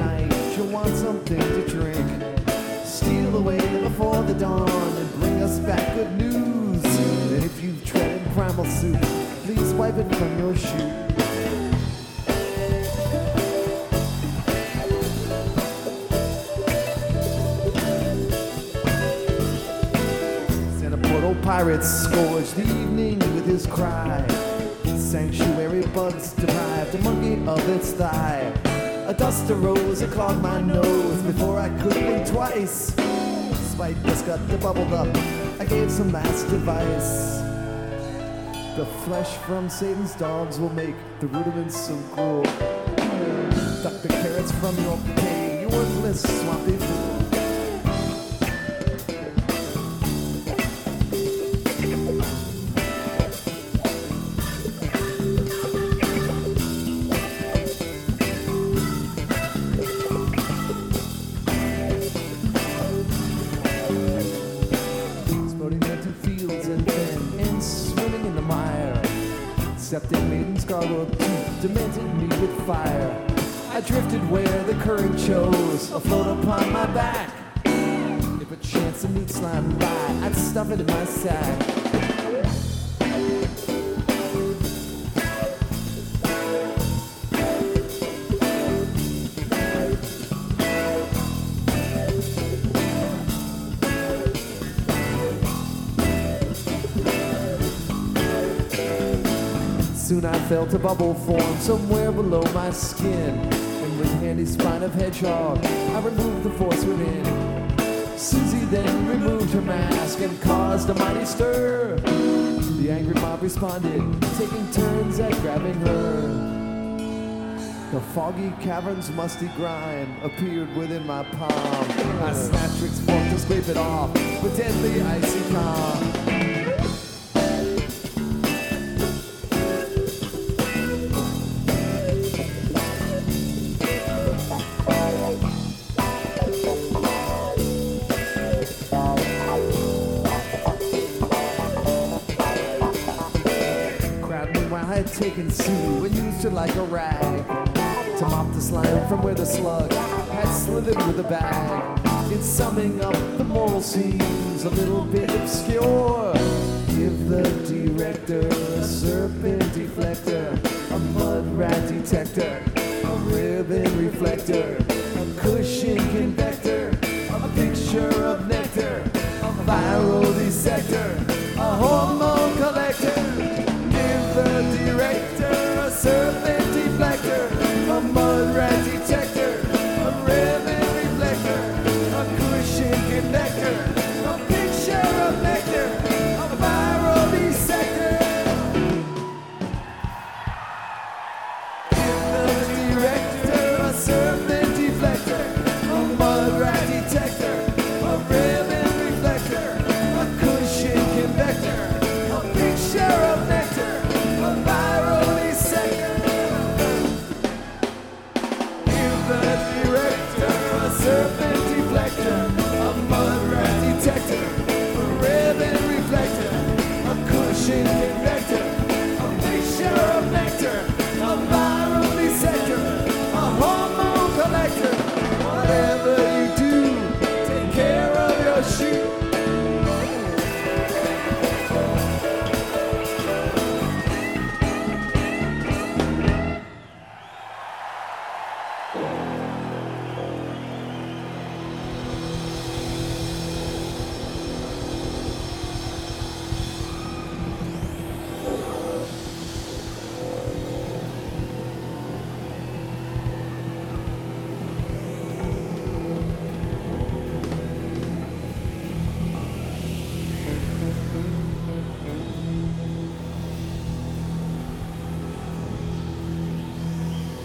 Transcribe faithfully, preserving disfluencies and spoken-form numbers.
night, you'll want something to drink. Steal away before the dawn and bring us back good news. And if you've treaded primal soup, please wipe it from your shoe. Santa Portal pirates scourged the evening with his cry. Sanctuary bugs deprived a monkey of its thigh. A dust arose and clogged my nose before I could blink twice. Spite just got the bubbled up, I gave some last advice. The flesh from Satan's dogs will make the rudiments so cruel. Duck the carrots from your pay, you worthless swampy fool. Septic maidens gargled tooth, demented me with fire. I drifted where the current chose, afloat upon my back. If a chance of meat slammed by, I'd stuff it in my sack. Soon I felt a bubble form somewhere below my skin, and with handy spine of hedgehog, I removed the force within. Susie then removed her mask and caused a mighty stir. The angry mob responded, taking turns at grabbing her. The foggy cavern's musty grime appeared within my palm. I snatched Rick's fork to scrape it off with deadly icy calm. I had taken Sue and used her like a rag to mop the slime from where the slug had slithered with a bag. In summing up, the moral seems a little bit obscure. Give the director a serpent deflector, a mud rat detector, a ribbon reflector, a cushion convector, a picture of nectar, a viral dissector, a home